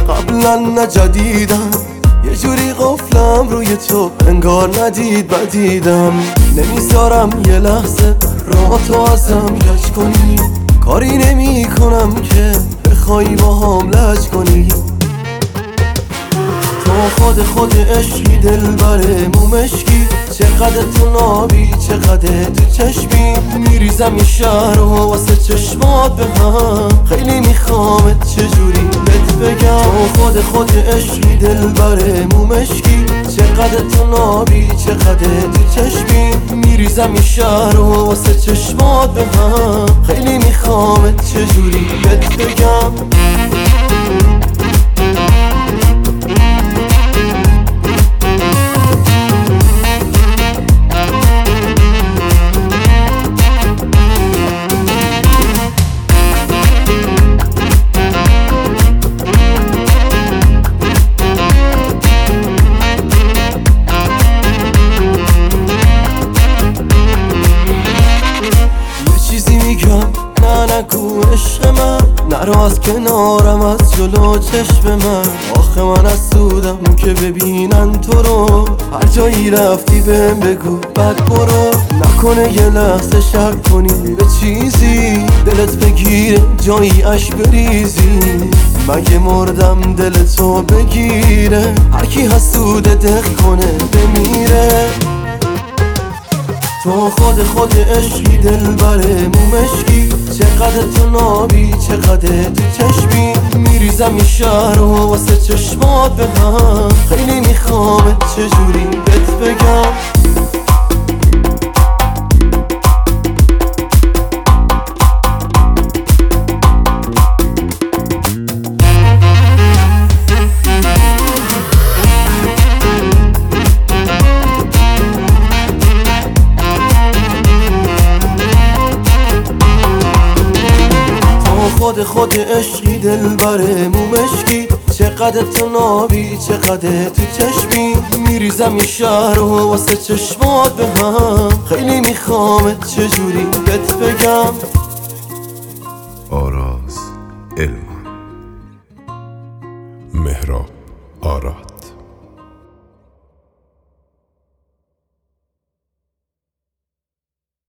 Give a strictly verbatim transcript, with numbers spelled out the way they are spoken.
قبلا نه جدیدم، یه جوری قفلم روی تو انگار ندید بدیدم. نمیذارم یه لحظه را تو ازم کج کنی، کاری نمی کنم که بخوای با هم لج کنی. تو خود خود عشقی دل بره مومشکی، چقدر تو نابی چقدر تو چشمی. میریزم این شهر و واسه چشمات به هم، خیلی میخوامت چجوری بهت بگم. تو خود خود عشقی دل بره مومشکی، چقدر تو نابی چقدر تو چشمی. میریزم این شهر و واسه چشمات به هم، خیلی میخوامت چجوری بهت بگم. نه نگو عشق من، نرو از کنارم از جلو چشم من. آخه من از سودم که ببینن تو رو، هر جایی رفتی بهم بگو بعد برو. نکنه یه لحظه شک کنی به چیزی، دلت بگیره جایی اش بریزی. مگه مردم دل تو بگیره، هر کی حسوده دق کنه بمیره. تو خود خود عشقی دل بره مومشکی، چقدر تو نابی چقدر تو چشمی. میریزم این شهر و واسه چشمات به هم، خیلی میخوامت چجوری بهت بگم. خود خود عشقی دل بره مومشکی، چقدر تو نابی چقدر تو چشمی. میریزم این شهر و واسه چشمات به هم، خیلی میخوامت چجوری بهت بگم. آراز علمان، مهراب آراد.